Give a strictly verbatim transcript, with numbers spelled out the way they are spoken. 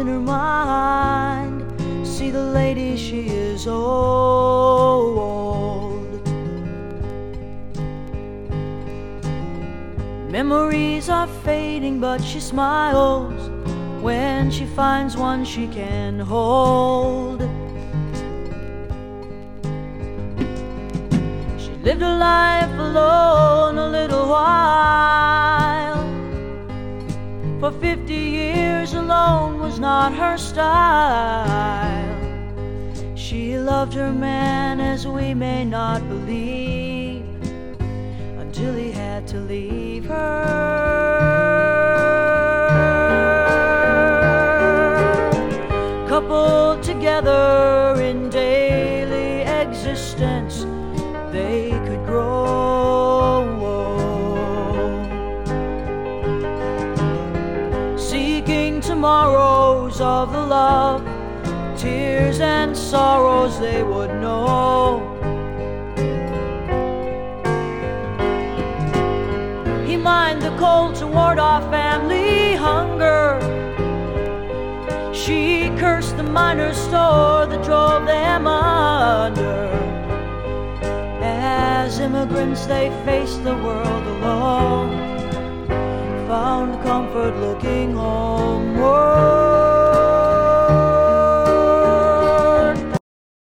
in her mind. See the lady, she is old. Memories are fading, but she smiles when she finds one she can hold. She lived her life alone a little while. For fifty years alone was not her style. She loved her man as we may not believe, until he had to leave her. Coupled together in daily existence, they could grow. Seeking tomorrows of the love, tears and sorrows they would know. He mined the coal to ward off family hunger. She cursed the miner's store that drove them under. As immigrants they faced the world alone, found comfort looking homeward.